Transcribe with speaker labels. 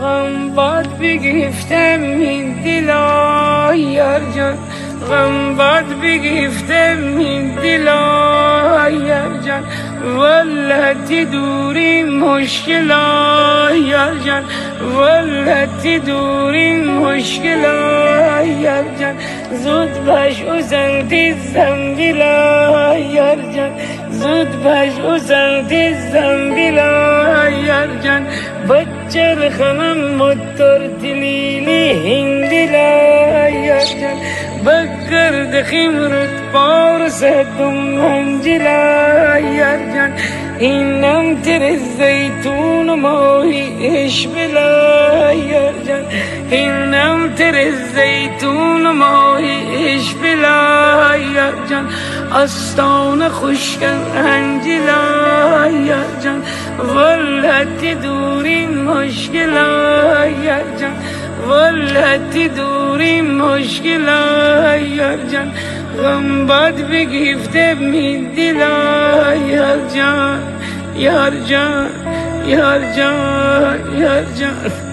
Speaker 1: غم باد بگرفتم این دلا یار جان، غم باد بگرفتم این دلا یار جان، والله دوری مشکلا یار جان، والله دوری مشکلا یار جان، زود باش اوزن دیزم بلا یار جان، زود باش اوزن دیزم بلا یار جان، بچر خانم موتور دلیلی هندلا یار جان، بگرد خیمرت بار زدم منجلا یار جان، اینم تر زیتون ماهیش بلا یار جان، اینم تر زیتون ماهیش بلا یار جان، آستان خوشگل انجلا یار جان، والله دوری مشکلا یار جان، والله دوری مشکلا یار جان، غم باد بگرفته می دلا یار جان، یار جان، یار جان، یار جان.